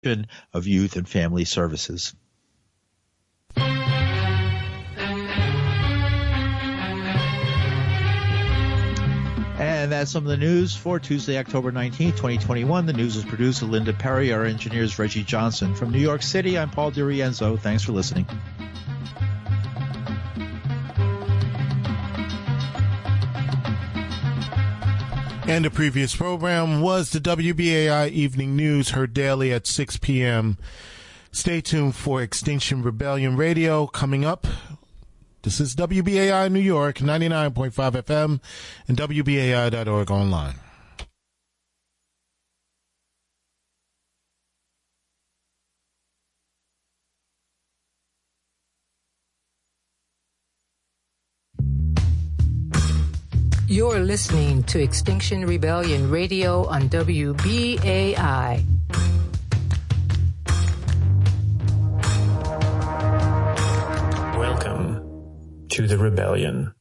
of Youth and Family Services. And that's some of the news for Tuesday, October 19th, 2021. The news is produced by Linda Perry. Our engineer is Reggie Johnson. From New York City, I'm Paul DiRienzo. Thanks for listening. And the previous program was the WBAI Evening News, heard daily at 6 p.m. Stay tuned for Extinction Rebellion Radio coming up. This is WBAI New York, 99.5 FM, and WBAI.org online. You're listening to Extinction Rebellion Radio on WBAI. Welcome to the rebellion.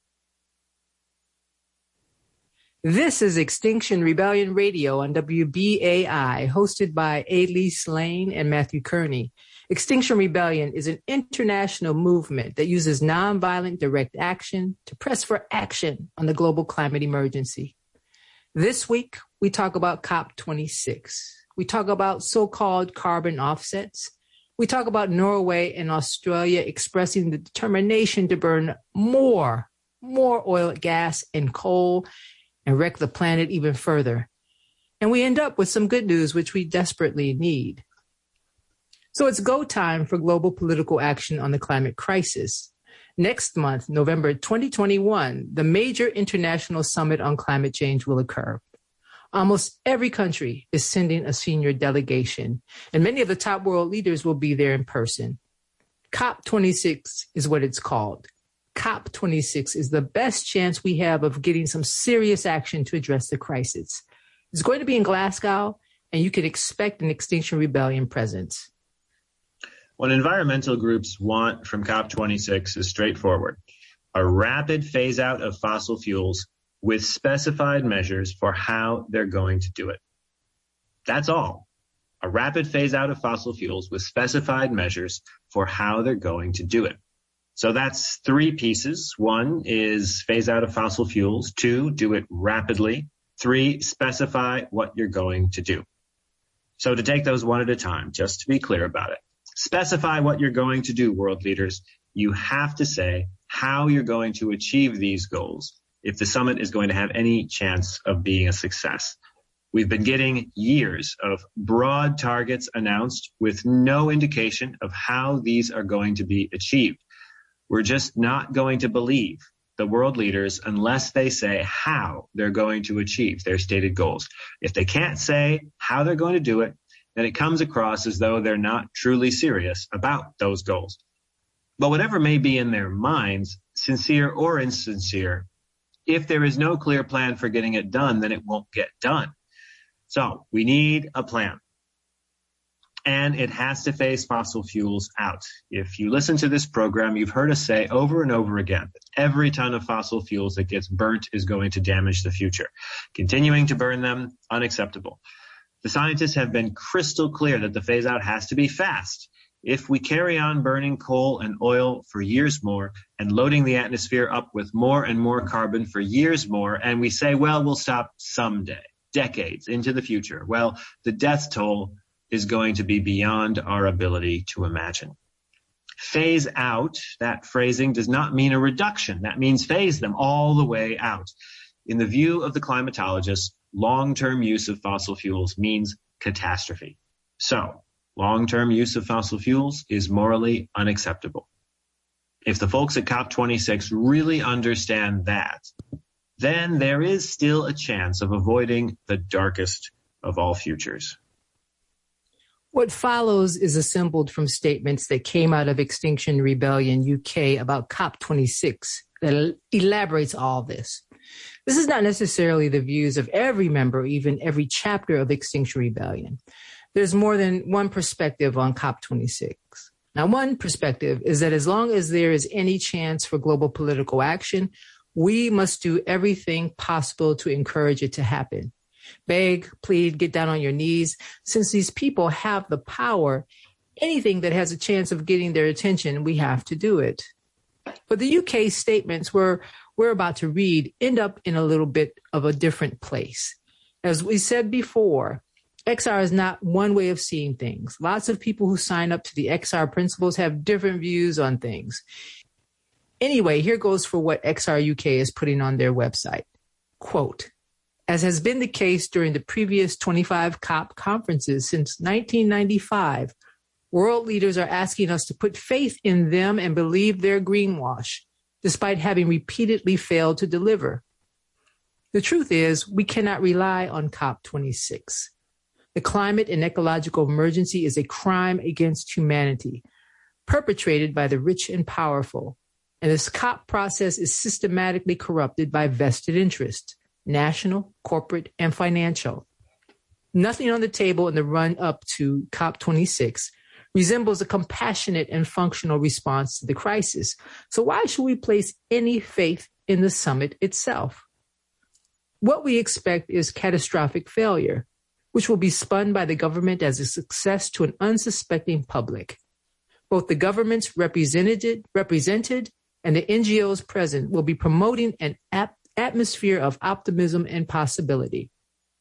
This is Extinction Rebellion Radio on WBAI, hosted by Elise Lane and Matthew Kearney. Extinction Rebellion is an international movement that uses nonviolent direct action to press for action on the global climate emergency. This week, we talk about COP26. We talk about so-called carbon offsets. We talk about Norway and Australia expressing the determination to burn more oil, gas, and coal and wreck the planet even further. And we end up with some good news, which we desperately need. So it's go time for global political action on the climate crisis. Next month, November 2021, the major international summit on climate change will occur. Almost every country is sending a senior delegation, and many of the top world leaders will be there in person. COP26 is what it's called. COP26 is the best chance we have of getting some serious action to address the crisis. It's going to be in Glasgow, and you can expect an Extinction Rebellion presence. What environmental groups want from COP26 is straightforward: a rapid phase out of fossil fuels with specified measures for how they're going to do it. That's all. A rapid phase out of fossil fuels with specified measures for how they're going to do it. So that's three pieces. One is phase out of fossil fuels. Two, do it rapidly. Three, specify what you're going to do. So to take those one at a time, just to be clear about it. Specify what you're going to do, world leaders. You have to say how you're going to achieve these goals if the summit is going to have any chance of being a success. We've been getting years of broad targets announced with no indication of how these are going to be achieved. We're just not going to believe the world leaders unless they say how they're going to achieve their stated goals. If they can't say how they're going to do it, then it comes across as though they're not truly serious about those goals. But whatever may be in their minds, sincere or insincere, if there is no clear plan for getting it done, then it won't get done. So we need a plan. And it has to phase fossil fuels out. If you listen to this program, you've heard us say over and over again that every ton of fossil fuels that gets burnt is going to damage the future. Continuing to burn them, unacceptable. The scientists have been crystal clear that the phase out has to be fast. If we carry on burning coal and oil for years more and loading the atmosphere up with more and more carbon for years more, and we say, well, we'll stop someday, decades into the future, well, the death toll is going to be beyond our ability to imagine. Phase out, that phrasing does not mean a reduction. That means phase them all the way out. In the view of the climatologists, long-term use of fossil fuels means catastrophe. So, long-term use of fossil fuels is morally unacceptable. If the folks at COP26 really understand that, then there is still a chance of avoiding the darkest of all futures. What follows is assembled from statements that came out of Extinction Rebellion UK about COP26 that elaborates all this. This is not necessarily the views of every member, even every chapter of Extinction Rebellion. There's more than one perspective on COP26. Now, one perspective is that as long as there is any chance for global political action, we must do everything possible to encourage it to happen. Beg, plead, get down on your knees. Since these people have the power, anything that has a chance of getting their attention, we have to do it. But the UK statements we're about to read end up in a little bit of a different place. As we said before, XR is not one way of seeing things. Lots of people who sign up to the XR principles have different views on things. Anyway, here goes for what XR UK is putting on their website. Quote, as has been the case during the previous 25 COP conferences since 1995, world leaders are asking us to put faith in them and believe their greenwash, despite having repeatedly failed to deliver. The truth is, we cannot rely on COP26. The climate and ecological emergency is a crime against humanity, perpetrated by the rich and powerful. And this COP process is systematically corrupted by vested interests, national, corporate, and financial. Nothing on the table in the run-up to COP26 resembles a compassionate and functional response to the crisis. So why should we place any faith in the summit itself? What we expect is catastrophic failure, which will be spun by the government as a success to an unsuspecting public. Both the governments represented and the NGOs present will be promoting an atmosphere of optimism and possibility.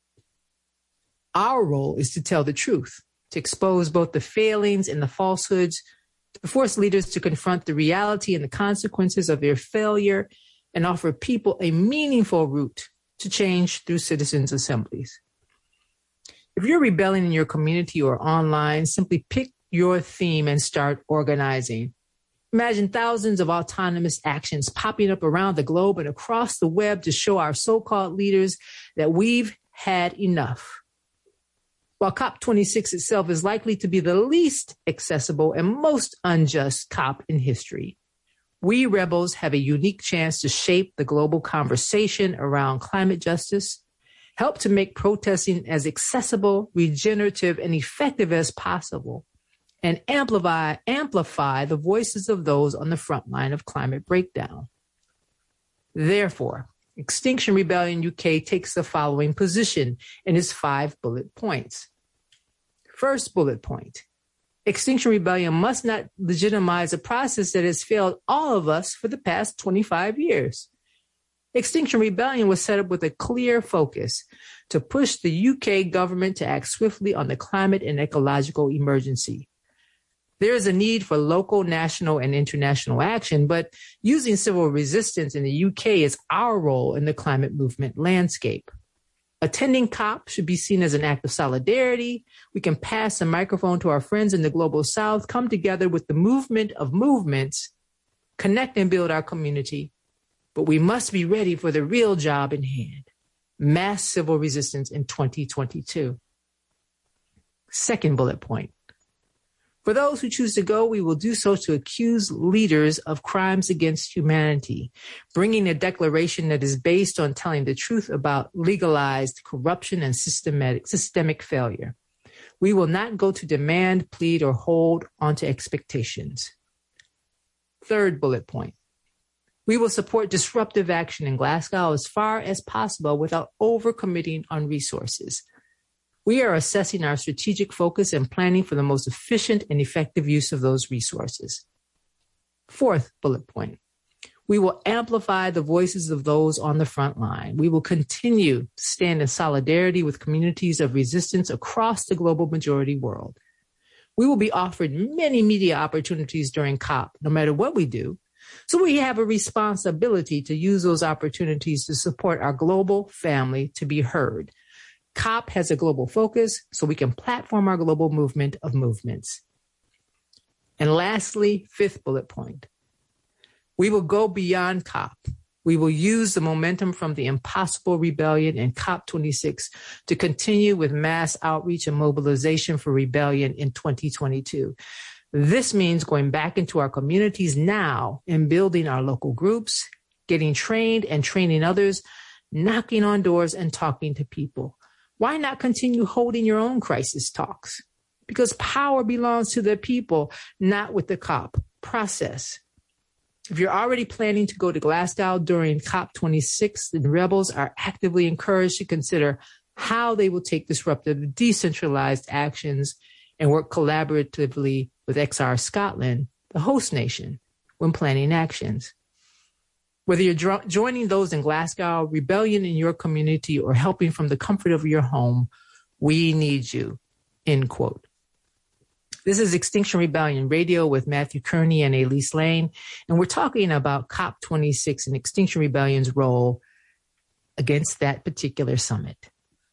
Our role is to tell the truth, to expose both the failings and the falsehoods, to force leaders to confront the reality and the consequences of their failure, and offer people a meaningful route to change through citizens' assemblies. If you're rebelling in your community or online, simply pick your theme and start organizing. Imagine thousands of autonomous actions popping up around the globe and across the web to show our so-called leaders that we've had enough. While COP26 itself is likely to be the least accessible and most unjust COP in history, we rebels have a unique chance to shape the global conversation around climate justice, help to make protesting as accessible, regenerative, and effective as possible, and amplify the voices of those on the front line of climate breakdown. Therefore, Extinction Rebellion UK takes the following position in its 5 bullet points. First bullet point, Extinction Rebellion must not legitimize a process that has failed all of us for the past 25 years. Extinction Rebellion was set up with a clear focus to push the UK government to act swiftly on the climate and ecological emergency. There is a need for local, national, and international action, but using civil resistance in the UK is our role in the climate movement landscape. Attending COP should be seen as an act of solidarity. We can pass the microphone to our friends in the global south, come together with the movement of movements, connect and build our community. But we must be ready for the real job in hand, mass civil resistance in 2022. Second bullet point. For those who choose to go, we will do so to accuse leaders of crimes against humanity, bringing a declaration that is based on telling the truth about legalized corruption and systemic failure. We will not go to demand, plead, or hold onto expectations. Third bullet point. We will support disruptive action in Glasgow as far as possible without overcommitting on resources. We are assessing our strategic focus and planning for the most efficient and effective use of those resources. Fourth bullet point. We will amplify the voices of those on the front line. We will continue to stand in solidarity with communities of resistance across the global majority world. We will be offered many media opportunities during COP, no matter what we do. So we have a responsibility to use those opportunities to support our global family to be heard. COP has a global focus, so we can platform our global movement of movements. And lastly, fifth bullet point. We will go beyond COP. We will use the momentum from the Impossible Rebellion and COP26 to continue with mass outreach and mobilization for rebellion in 2022. This means going back into our communities now and building our local groups, getting trained and training others, knocking on doors and talking to people. Why not continue holding your own crisis talks? Because power belongs to the people, not with the COP process. If you're already planning to go to Glasgow during COP26, then rebels are actively encouraged to consider how they will take disruptive, decentralized actions and work collaboratively with XR Scotland, the host nation, when planning actions. Whether you're joining those in Glasgow, rebellion in your community, or helping from the comfort of your home, we need you, end quote. This is Extinction Rebellion Radio with Matthew Kearney and Elise Lane, and we're talking about COP26 and Extinction Rebellion's role against that particular summit.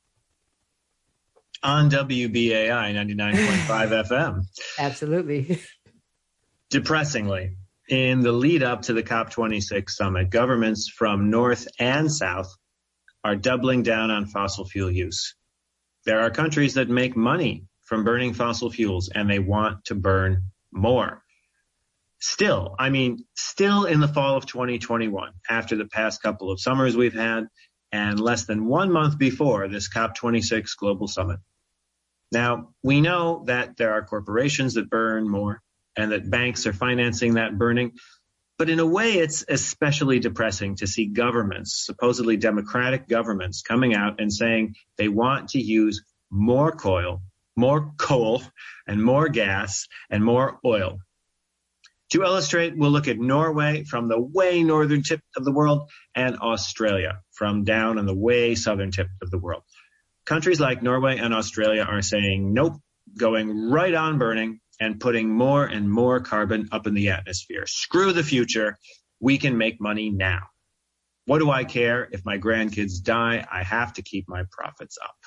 On WBAI 99.5 FM. Absolutely. Depressingly, in the lead up to the COP26 summit, governments from North and South are doubling down on fossil fuel use. There are countries that make money from burning fossil fuels, and they want to burn more. Still in the fall of 2021, after the past couple of summers we've had, and less than 1 month before this COP26 global summit. Now, we know that there are corporations that burn more and that banks are financing that burning. But in a way, it's especially depressing to see governments, supposedly democratic governments, coming out and saying they want to use more coal, and more gas and more oil. To illustrate, we'll look at Norway from the way northern tip of the world and Australia from down on the way southern tip of the world. Countries like Norway and Australia are saying, nope, going right on burning and putting more and more carbon up in the atmosphere. Screw the future. We can make money now. What do I care if my grandkids die? I have to keep my profits up.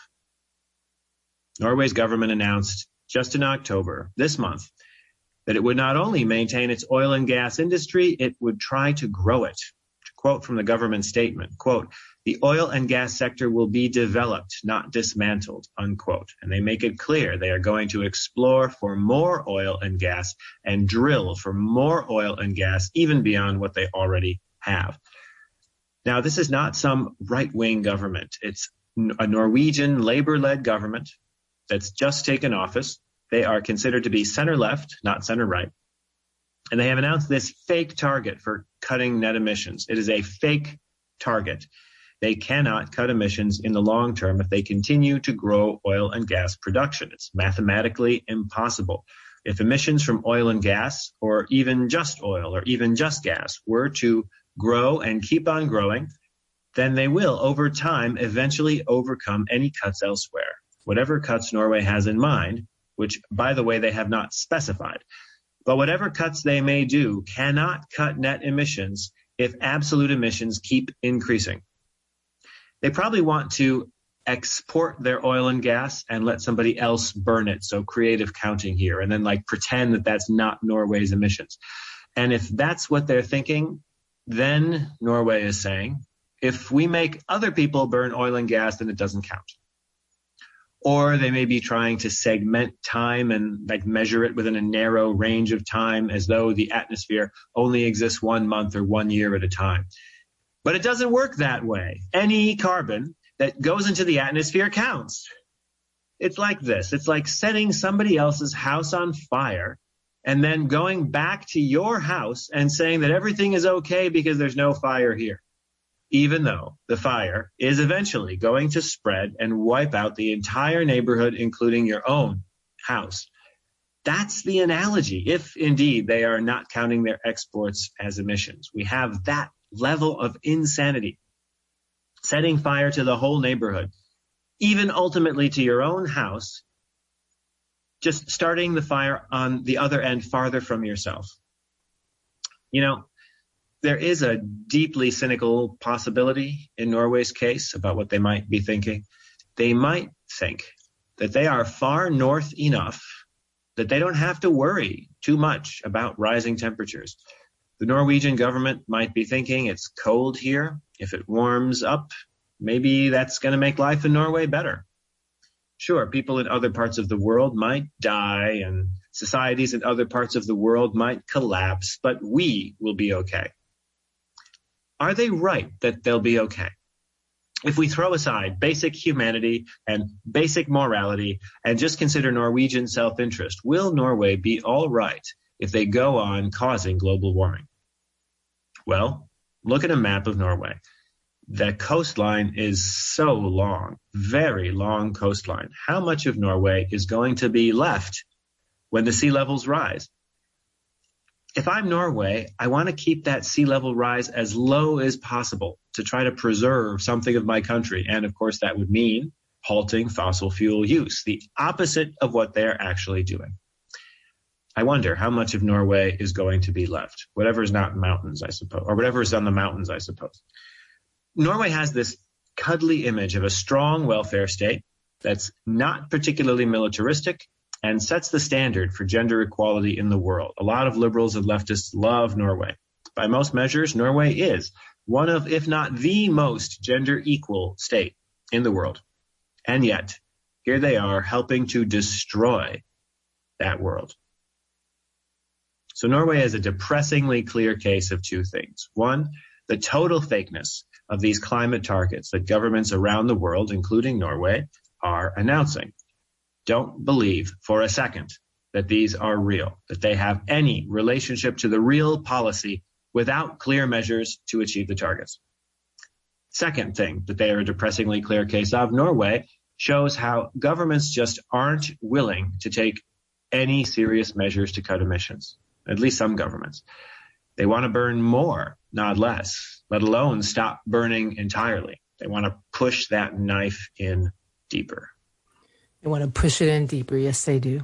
Norway's government announced just in October, this month, that it would not only maintain its oil and gas industry, it would try to grow it. To quote from the government statement, quote, "The oil and gas sector will be developed, not dismantled," unquote. And they make it clear they are going to explore for more oil and gas and drill for more oil and gas, even beyond what they already have. Now, this is not some right-wing government. It's a Norwegian labor-led government that's just taken office. They are considered to be center-left, not center-right. And they have announced this fake target for cutting net emissions. It is a fake target. They cannot cut emissions in the long term if they continue to grow oil and gas production. It's mathematically impossible. If emissions from oil and gas, or even just oil, or even just gas, were to grow and keep on growing, then they will, over time, eventually overcome any cuts elsewhere. Whatever cuts Norway has in mind, which, by the way, they have not specified. But whatever cuts they may do cannot cut net emissions if absolute emissions keep increasing. They probably want to export their oil and gas and let somebody else burn it. So creative counting here, and then pretend that that's not Norway's emissions. And if that's what they're thinking, then Norway is saying, if we make other people burn oil and gas, then it doesn't count. Or they may be trying to segment time and measure it within a narrow range of time, as though the atmosphere only exists 1 month or 1 year at a time. But it doesn't work that way. Any carbon that goes into the atmosphere counts. It's like this. It's like setting somebody else's house on fire and then going back to your house and saying that everything is okay because there's no fire here, even though the fire is eventually going to spread and wipe out the entire neighborhood, including your own house. That's the analogy, if indeed they are not counting their exports as emissions. We have that level of insanity, setting fire to the whole neighborhood, even ultimately to your own house, just starting the fire on the other end farther from yourself. You know, there is a deeply cynical possibility in Norway's case about what they might be thinking. They might think that they are far north enough that they don't have to worry too much about rising temperatures. The Norwegian government might be thinking it's cold here. If it warms up, maybe that's going to make life in Norway better. Sure, people in other parts of the world might die and societies in other parts of the world might collapse, but we will be okay. Are they right that they'll be okay? If we throw aside basic humanity and basic morality and just consider Norwegian self-interest, will Norway be all right if they go on causing global warming? Well, look at a map of Norway. The coastline is so long, very long coastline. How much of Norway is going to be left when the sea levels rise? If I'm Norway, I want to keep that sea level rise as low as possible to try to preserve something of my country. And of course, that would mean halting fossil fuel use, the opposite of what they're actually doing. I wonder how much of Norway is going to be left, whatever is not mountains, I suppose, or whatever is on the mountains, I suppose. Norway has this cuddly image of a strong welfare state that's not particularly militaristic and sets the standard for gender equality in the world. A lot of liberals and leftists love Norway. By most measures, Norway is one of, if not the most gender equal state in the world. And yet, here they are helping to destroy that world. So Norway is a depressingly clear case of two things. One, the total fakeness of these climate targets that governments around the world, including Norway, are announcing. Don't believe for a second that these are real, that they have any relationship to the real policy without clear measures to achieve the targets. Second thing that they are a depressingly clear case of, Norway shows how governments just aren't willing to take any serious measures to cut emissions, at least some governments. They want to burn more, not less, let alone stop burning entirely. They want to push that knife in deeper. They want to push it in deeper. Yes, they do.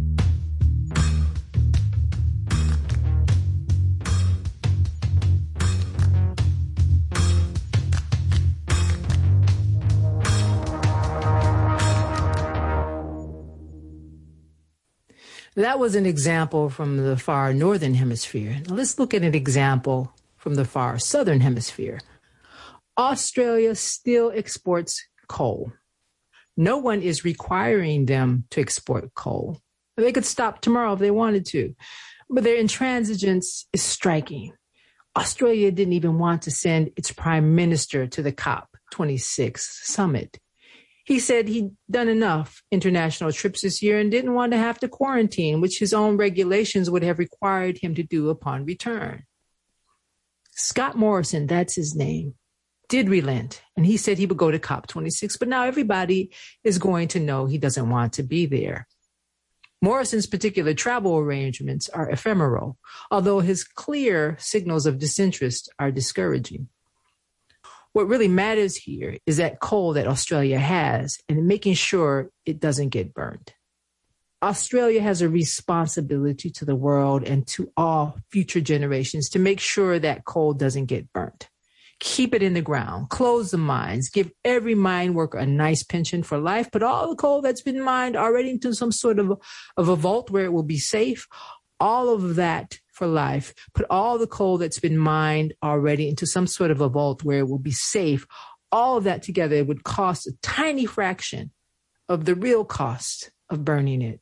That was an example from the far northern hemisphere. Now let's look at an example from the far southern hemisphere. Australia still exports coal. No one is requiring them to export coal. They could stop tomorrow if they wanted to, but their intransigence is striking. Australia didn't even want to send its prime minister to the COP26 summit. He said he'd done enough international trips this year and didn't want to have to quarantine, which his own regulations would have required him to do upon return. Scott Morrison, that's his name, did relent, and he said he would go to COP26, but now everybody is going to know he doesn't want to be there. Morrison's particular travel arrangements are ephemeral, although his clear signals of disinterest are discouraging. What really matters here is that coal that Australia has and making sure it doesn't get burned. Australia has a responsibility to the world and to all future generations to make sure that coal doesn't get burnt. Keep it in the ground, close the mines, give every mine worker a nice pension for life, put all the coal that's been mined already into some sort of a vault where it will be safe, all of that for life, put all the coal that's been mined already into some sort of a vault where it will be safe. All of that together would cost a tiny fraction of the real cost of burning it.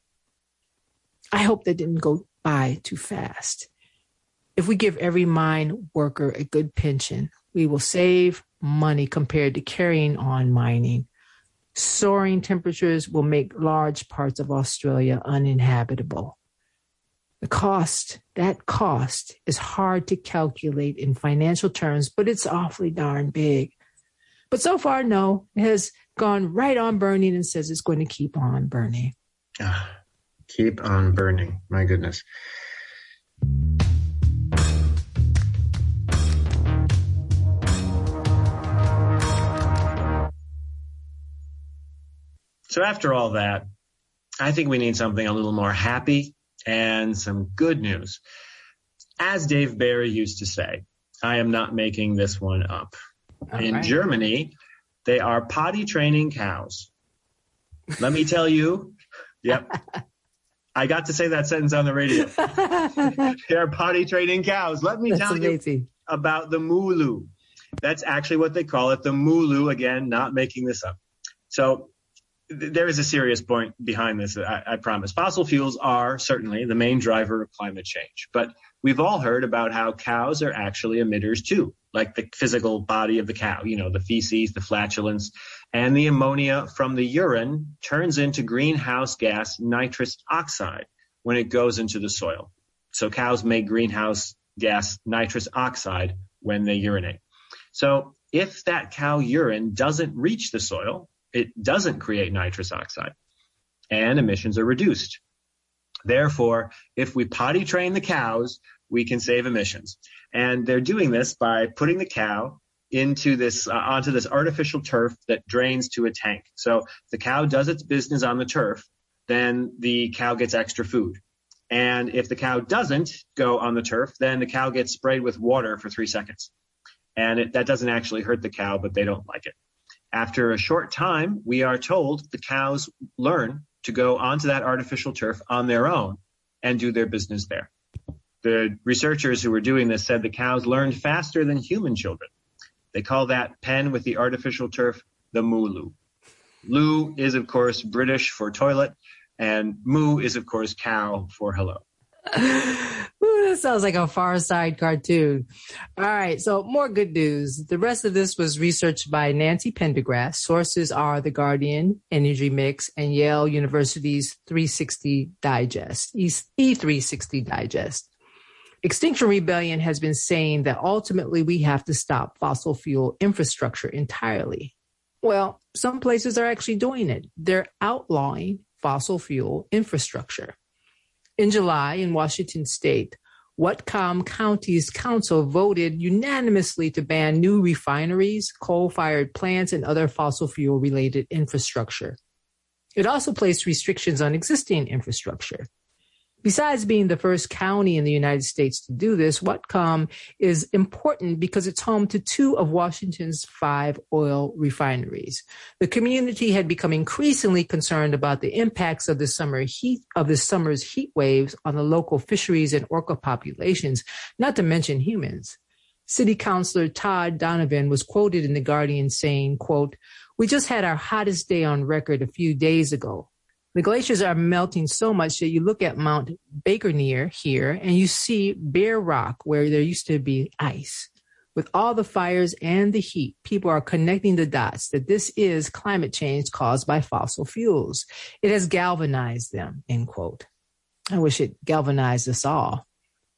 I hope that didn't go by too fast. If we give every mine worker a good pension, we will save money compared to carrying on mining. Soaring temperatures will make large parts of Australia uninhabitable. That cost is hard to calculate in financial terms, but it's awfully darn big. But so far, no, it has gone right on burning and says it's going to keep on burning. Keep on burning. My goodness. So after all that, I think we need something a little more happy and some good news. As Dave Barry used to say, I am not making this one up. In Germany, they are potty training cows. Let me tell you, yep, I got to say that sentence on the radio. They are potty training cows. Let me tell you about the Mooloo. That's actually what they call it, the Mooloo. Again, not making this up. So there is a serious point behind this, I promise. Fossil fuels are certainly the main driver of climate change, but we've all heard about how cows are actually emitters too, like the physical body of the cow, the feces, the flatulence, and the ammonia from the urine turns into greenhouse gas nitrous oxide when it goes into the soil. So cows make greenhouse gas nitrous oxide when they urinate. So if that cow urine doesn't reach the soil, it doesn't create nitrous oxide, and emissions are reduced. Therefore, if we potty train the cows, we can save emissions. And they're doing this by putting the cow onto this artificial turf that drains to a tank. So if the cow does its business on the turf, then the cow gets extra food. And if the cow doesn't go on the turf, then the cow gets sprayed with water for 3 seconds. And that doesn't actually hurt the cow, but they don't like it. After a short time, we are told the cows learn to go onto that artificial turf on their own and do their business there. The researchers who were doing this said the cows learned faster than human children. They call that pen with the artificial turf the moo-loo. Loo is, of course, British for toilet, and moo is, of course, cow for hello. Ooh, that sounds like a Far Side cartoon. All right, so more good news. The rest of this was researched by Nancy Pendergrass. Sources are The Guardian, Energy Mix, and Yale University's 360 Digest, E360 Digest. Extinction Rebellion has been saying that ultimately we have to stop fossil fuel infrastructure entirely. Well, some places are actually doing it. They're outlawing fossil fuel infrastructure. In July, in Washington state, Whatcom County's council voted unanimously to ban new refineries, coal-fired plants, and other fossil fuel-related infrastructure. It also placed restrictions on existing infrastructure. Besides being the first county in the United States to do this, Whatcom is important because it's home to 2 of Washington's 5 oil refineries. The community had become increasingly concerned about the impacts of this summer's heat waves on the local fisheries and orca populations, not to mention humans. City Councilor Todd Donovan was quoted in The Guardian saying, quote, "We just had our hottest day on record a few days ago. The glaciers are melting so much that you look at Mount Bakerneer here and you see bare rock where there used to be ice. With all the fires and the heat, people are connecting the dots that this is climate change caused by fossil fuels. It has galvanized them," end quote. I wish it galvanized us all.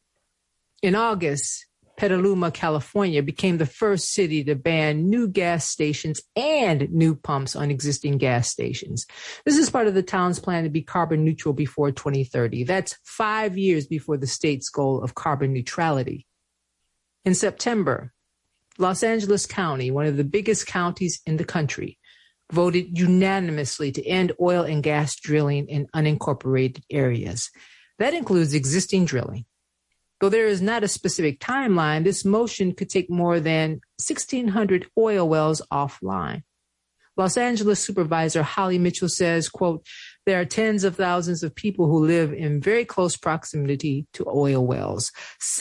In August, Petaluma, California became the first city to ban new gas stations and new pumps on existing gas stations. This is part of the town's plan to be carbon neutral before 2030. That's 5 years before the state's goal of carbon neutrality. In September, Los Angeles County, one of the biggest counties in the country, voted unanimously to end oil and gas drilling in unincorporated areas. That includes existing drilling. Though there is not a specific timeline, this motion could take more than 1,600 oil wells offline. Los Angeles Supervisor Holly Mitchell says, quote, "There are tens of thousands of people who live in very close proximity to oil wells.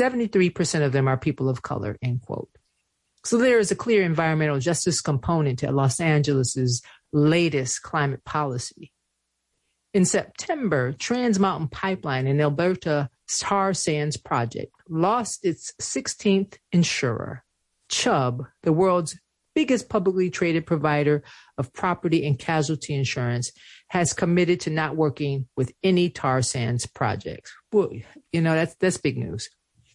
73% of them are people of color," end quote. So there is a clear environmental justice component to Los Angeles's latest climate policy. In September, Trans Mountain Pipeline and Alberta tar sands project lost its 16th insurer. Chubb, the world's biggest publicly traded provider of property and casualty insurance, has committed to not working with any tar sands projects. Well, you know, that's big news.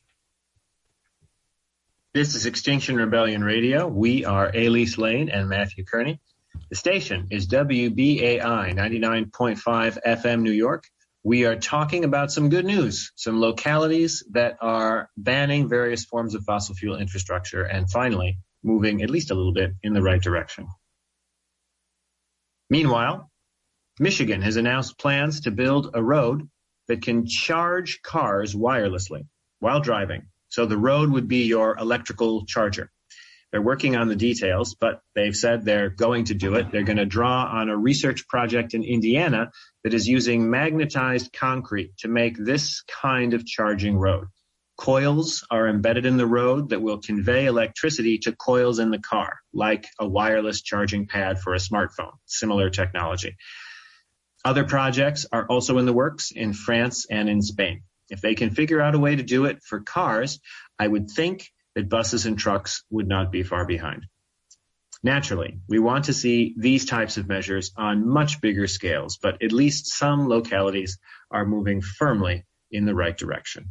This is Extinction Rebellion Radio. We are Elise Lane and Matthew Kearney. The station is WBAI 99.5 FM New York. We are talking about some good news, some localities that are banning various forms of fossil fuel infrastructure and finally moving at least a little bit in the right direction. Meanwhile, Michigan has announced plans to build a road that can charge cars wirelessly while driving. So the road would be your electrical charger. They're working on the details, but they've said they're going to do it. They're going to draw on a research project in Indiana that is using magnetized concrete to make this kind of charging road. Coils are embedded in the road that will convey electricity to coils in the car, like a wireless charging pad for a smartphone, similar technology. Other projects are also in the works in France and in Spain. If they can figure out a way to do it for cars, I would think that buses and trucks would not be far behind. Naturally, we want to see these types of measures on much bigger scales, but at least some localities are moving firmly in the right direction.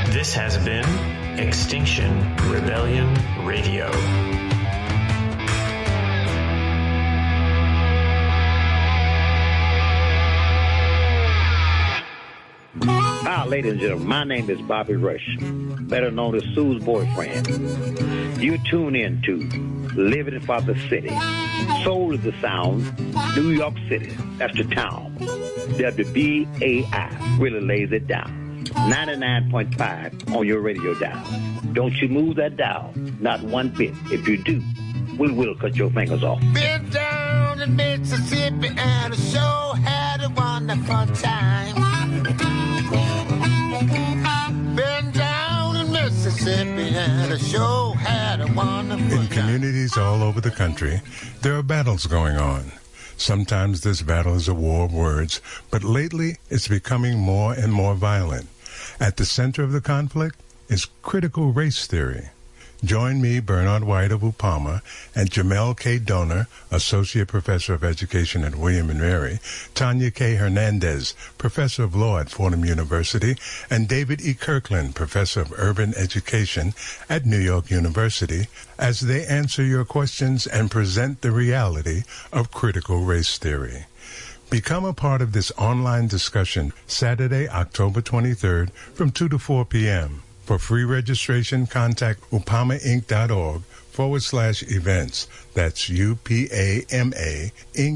This has been Extinction Rebellion Radio. Hi, ladies and gentlemen. My name is Bobby Rush, better known as Sue's boyfriend. You tune in to Living for the City. Soul is the sound. New York City, that's the town. WBAI really lays it down. 99.5 on your radio dial. Don't you move that dial, not one bit. If you do, we will cut your fingers off. Been down in Mississippi and the show had a wonderful time. Been down in Mississippi and the show had a wonderful time. In communities all over the country, there are battles going on. Sometimes this battle is a war of words, but lately it's becoming more and more violent. At the center of the conflict is critical race theory. Join me, Bernard White of UPAMA, and Jamel K. Donor, Associate Professor of Education at William & Mary, Tanya K. Hernandez, Professor of Law at Fordham University, and David E. Kirkland, Professor of Urban Education at New York University, as they answer your questions and present the reality of critical race theory. Become a part of this online discussion Saturday, October 23rd from 2 to 4 p.m. For free registration, contact upamainc.org/events. That's UPAMA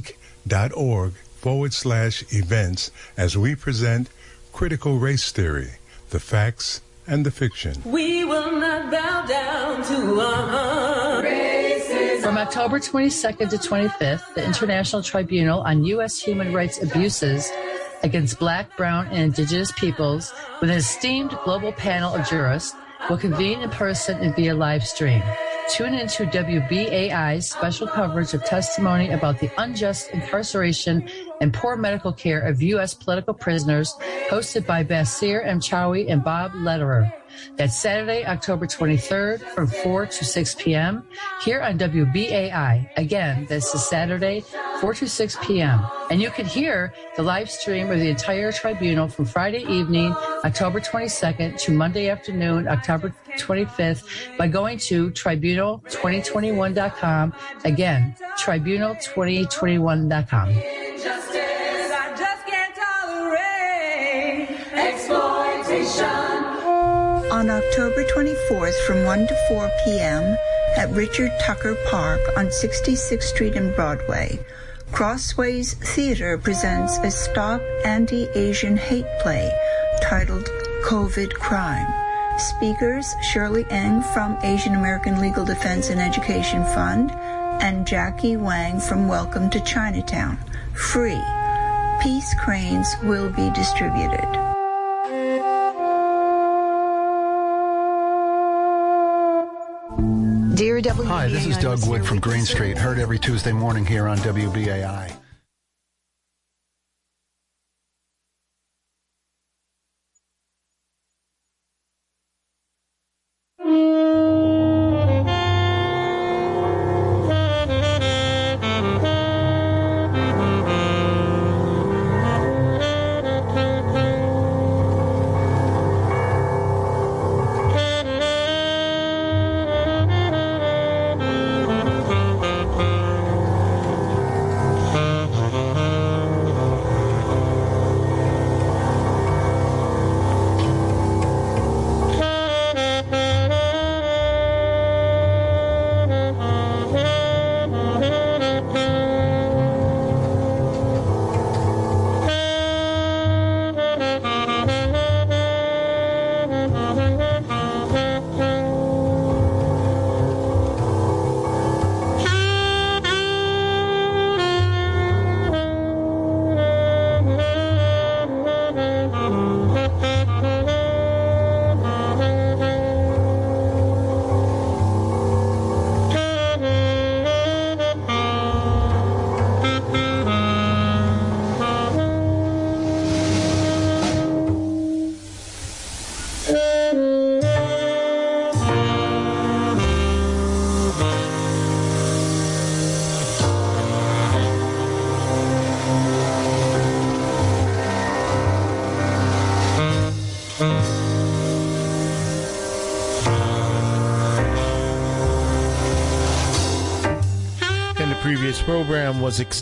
Inc.org/events as we present Critical Race Theory, the facts and the fiction. We will not bow down to racism. From October 22nd to 25th, the International Tribunal on U.S. Human Rights Abuses against Black, Brown, and Indigenous peoples with an esteemed global panel of jurists will convene in person and via live stream. Tune into WBAI's special coverage of testimony about the unjust incarceration and poor medical care of U.S. political prisoners, hosted by Basir M. Chawi and Bob Lederer. That's Saturday, October 23rd from 4 to 6 p.m. here on WBAI. Again, this is Saturday, 4 to 6 p.m. And you can hear the live stream of the entire tribunal from Friday evening, October 22nd to Monday afternoon, October 25th by going to tribunal2021.com. Again, tribunal2021.com. On October 24th from 1 to 4 p.m. at Richard Tucker Park on 66th Street and Broadway, Crossways Theater presents a Stop Anti-Asian Hate play titled COVID Crime. Speakers Shirley Eng from Asian American Legal Defense and Education Fund and Jackie Wang from Welcome to Chinatown. Free. Peace cranes will be distributed. Hi, this is Doug Wood from Green Street, heard every Tuesday morning here on WBAI. And the previous program was